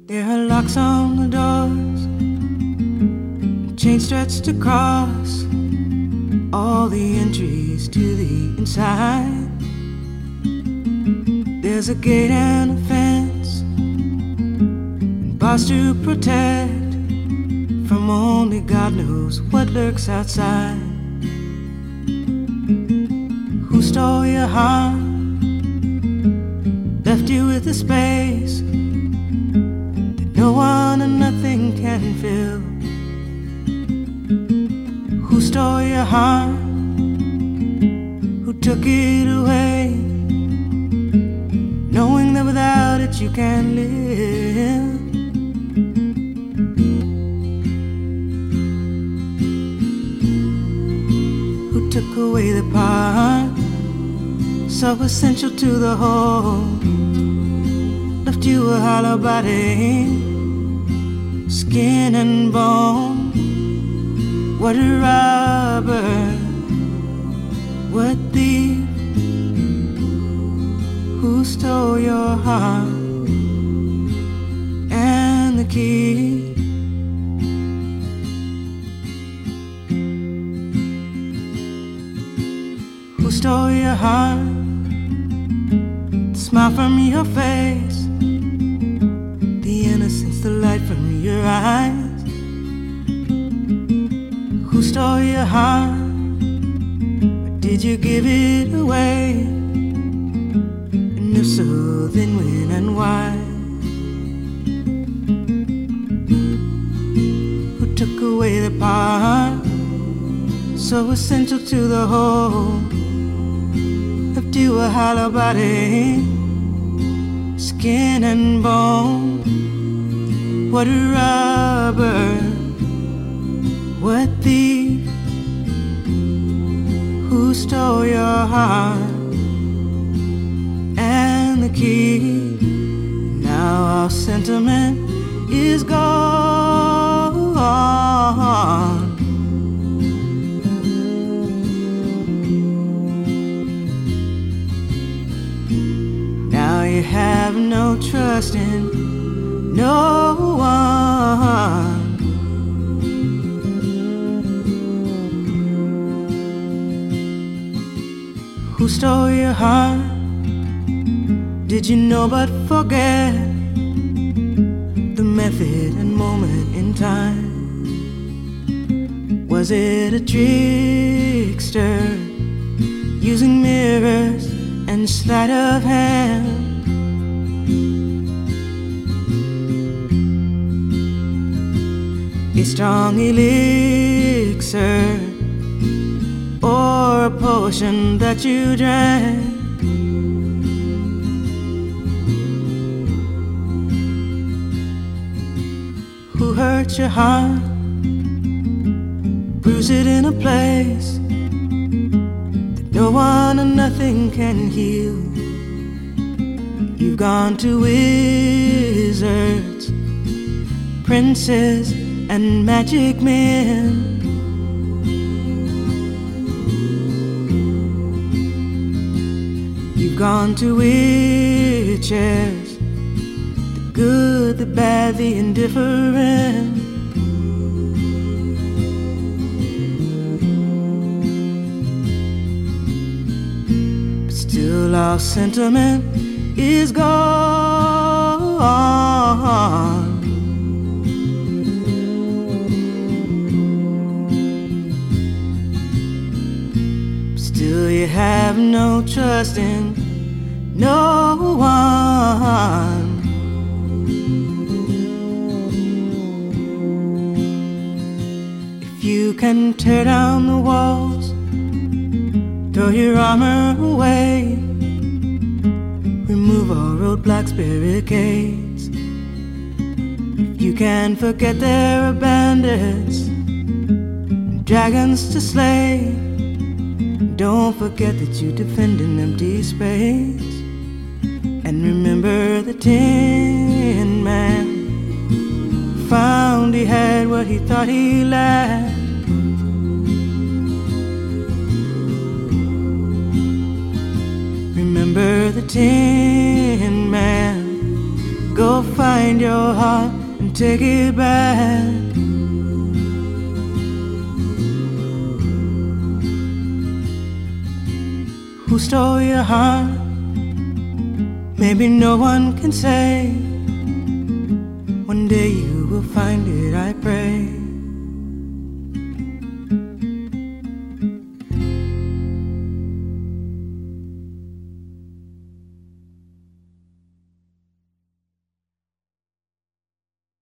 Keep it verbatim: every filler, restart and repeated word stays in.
There are locks on the doors, chains stretched across all the entries to the inside. There's a gate and a fence, and bars to protect from only God knows what lurks outside. Who stole your heart, left you with a space that no one and nothing can fill? Who stole your heart, who took it away, knowing that without it you can't live? Who took away the part so essential to the whole, left you a hollow body, skin and bone? What a robber, what thief, who stole your heart and the key? Who stole your heart, the smile from your face, the innocence, the light from your eyes? Who stole your heart, or did you give it away? And if so, then when and why? Who took away the part so essential to the whole, left you a hollow body, skin and bone? What a robber, what thief, who stole your heart and the key? Now our sentiment is gone. Now you have no trust in no one. Who stole your heart? Did you know but forget the method and moment in time? Was it a trickster using mirrors and sleight of hand? A strong elixir or a potion that you drank? Who hurt your heart, bruise it in a place that no one and nothing can heal? You've gone to wizards, princes and magic men. You've gone to witches, the good, the bad, the indifferent. But still our sentiment is gone. Still you have no trust in no one. If you can tear down the walls, throw your armor away, remove all roadblocks, barricades. If you can forget there are bandits and dragons to slay, don't forget that you defend an empty space. And remember the Tin Man found he had what he thought he lacked. Remember the Tin Man Go find your heart and take it back. Who stole your heart? Maybe no one can say. One day you will find it, I pray.